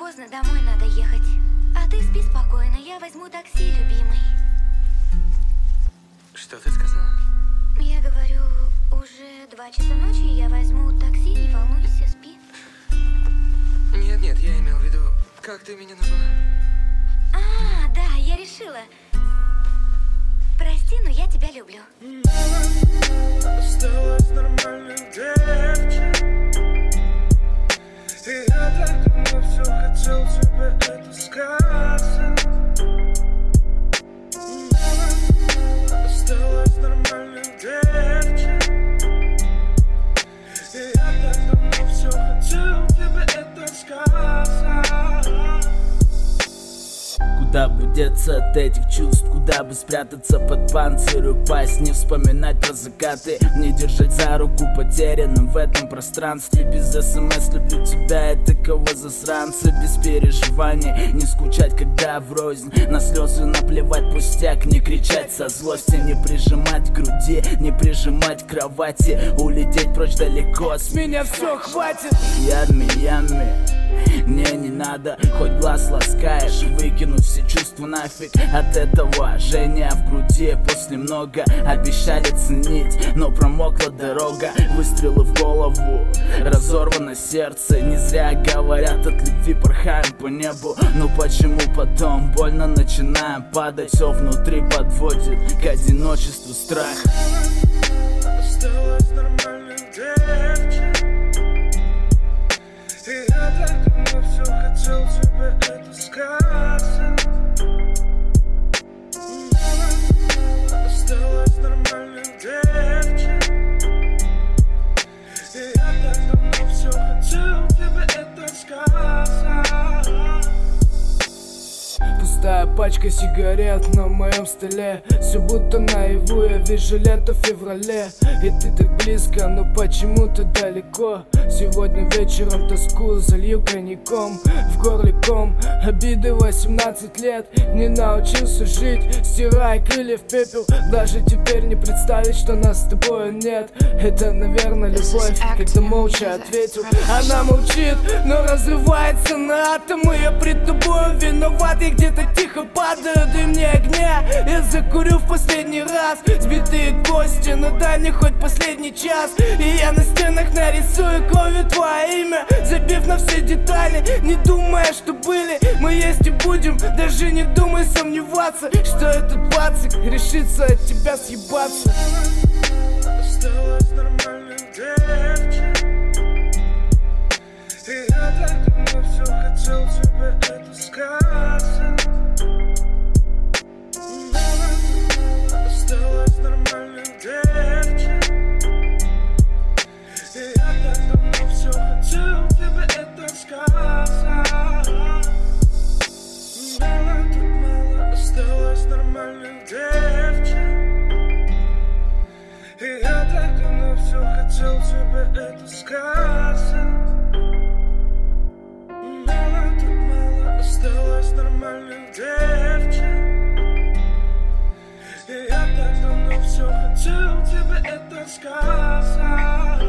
поздно, домой надо ехать. А ты спи спокойно, я возьму такси, любимый. Что ты сказала? Я говорю, уже 2 часа ночи, я возьму такси, не волнуйся, спи. Нет, я имел в виду, как ты меня назвала? А, да, я решила. Прости, но я тебя люблю. Осталась нормальной девочкой. И я так давно все хотел тебе это сказать. Осталась нормальной девочкой. И я так давно все хотел тебе это сказать. Куда бы деться от этих чувств, куда бы спрятаться под панцирь, упасть, не вспоминать про закаты, не держать за руку потерянным в этом пространстве. Без СМС люблю тебя, это кого засранца, без переживаний, не скучать, когда врознь, на слезы наплевать, пустяк, не кричать со злости, не прижимать к груди, не прижимать к кровати, улететь прочь далеко, с меня все хватит. Ями, не надо, хоть глаз ласкаешь, выкинуть все чувства нафиг от этого жжения в груди. После много обещали ценить, но промокла дорога, выстрелы в голову, разорвано сердце. Не зря говорят, от любви порхаем по небу, но почему потом больно начинаем падать? Все внутри подводит к одиночеству страх. Осталась нормальной девочкой. И я так давно все хотел тебе это сказать. Осталась нормальной девочкой. И я так давно все хотел тебе это сказать. Пустая пачка сигарет на моем столе, все будто наяву, я вижу лето в феврале. И ты так близко, но почему-то далеко. Сегодня вечером тоску залью коньяком, в горле ком, обиды 18 лет. Не научился жить, стирая крылья в пепел. Даже теперь не представить, что нас с тобой нет. Это, наверное, любовь, когда молча ответил. Она молчит, но разрывается на атомы. Я пред тобой виноват, я где-то тихо падаю, дай мне огня, я закурю в последний раз. Сбитые кости, но дай мне хоть последний час. И я на стенах нарисую кровью твое имя, забив на все детали, не думая, что были. Мы есть и будем, даже не думай сомневаться, что этот пацик решится от тебя съебаться. Осталась нормальной девочкой. И я так давно все хотел тебе это сказать. Осталась нормальной девочкой. И я так давно все хотел тебе это сказать. Тут мало осталось нормальной девочкой. И я так давно все хотел тебе это сказать. Тут мало осталось нормальных девочек. И я так давно все хотел тебе это сказать.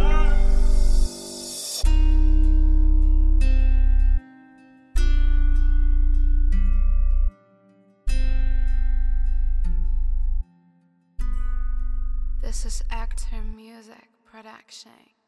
This is Actor Music Production.